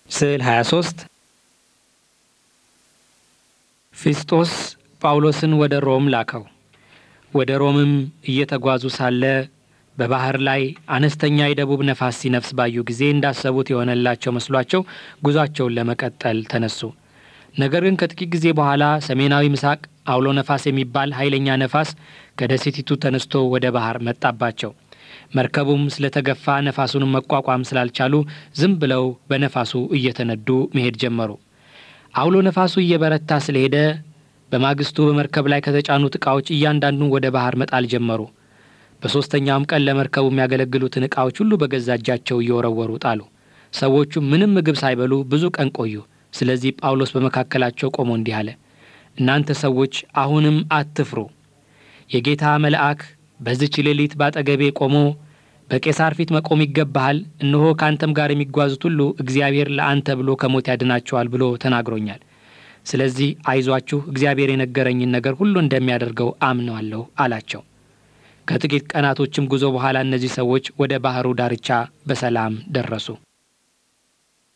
ስዕል 23 ፊስጦስ ጳውሎስን ወደ ሮም ላከው። ወደ ሮምም እየተጓዙ ሳለ በባህር ላይ አነስተኛ የደቡብ ነፋስ ሲነፍስ ባዩ ጊዜ እንዳሰቡት የሆነላቸው መስሏቸው ጉዟቸውን ለመቀጠል ተነሱ። ነገር ግን ከጥቂት ጊዜ በኋላ ሰሜናዊ ምስራቅ አውሎ ነፋስ የሚባል ኃይለኛ ነፋስ ከደሴቲቱ ተነስቶ ወደ ባህር መጣባቸው። መርከቡም ስለተገፋ ነፋሱንም መቋቋም ስላልቻሉ ዝም ብለው በነፋሱ እየተነዱ መሄድ ጀመሩ። አውሎ ነፋሱ እየበረታ ስለሄደ በማግስቱ በመርከብ ላይ ከተጫኑት ዕቃዎች እያንዳንዱን ወደ ባህር መጣል ጀመሩ። በሦስተኛውም ቀን ለመርከቡ የሚያገለግሉትን ዕቃዎች ሁሉ በገዛ እጃቸው እየወረወሩ ጣሉ። ሰዎቹ ምንም ምግብ ሳይበሉ ብዙ ቀን ቆዩ። ስለዚህ ጳውሎስ በመካከላቸው ቆሞ እንዲህ አለ፣ እናንተ ሰዎች አሁንም አትፍሩ። የጌታ መልአክ በዚች ሌሊት ባጠገቤ ቆሞ በቄሳር ፊት መቆም ይገባሃል፣ እነሆ ከአንተም ጋር የሚጓዙት ሁሉ እግዚአብሔር ለአንተ ብሎ ከሞት ያድናቸዋል ብሎ ተናግሮኛል። ስለዚህ አይዟችሁ፣ እግዚአብሔር የነገረኝን ነገር ሁሉ እንደሚያደርገው አምነዋለሁ አላቸው። ከጥቂት ቀናቶችም ጉዞ በኋላ እነዚህ ሰዎች ወደ ባህሩ ዳርቻ በሰላም ደረሱ።